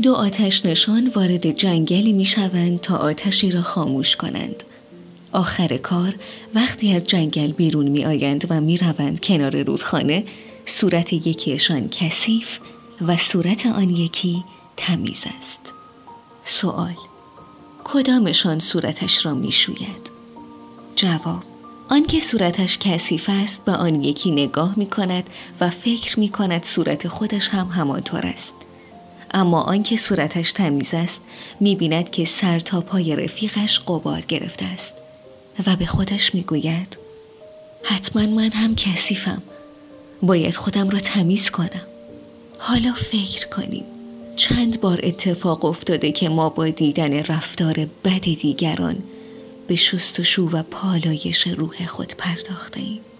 دو آتش نشان وارد جنگلی می شوند تا آتشی را خاموش کنند. آخر کار وقتی از جنگل بیرون می آیند و می روند کنار رودخانه، صورت یکیشان کثیف و صورت آن یکی تمیز است. سوال: کدامشان صورتش را می شوید؟ جواب: آن که صورتش کثیف است به آن یکی نگاه می کند و فکر می کند صورت خودش هم همانطور است. اما آن که صورتش تمیز است می بیند که سر تا پای رفیقش غبار گرفته است و به خودش می گوید حتما من هم کثیفم، باید خودم را تمیز کنم. حالا فکر کنیم چند بار اتفاق افتاده که ما با دیدن رفتار بد دیگران به شستشو و پالایش روح خود پرداخته ایم.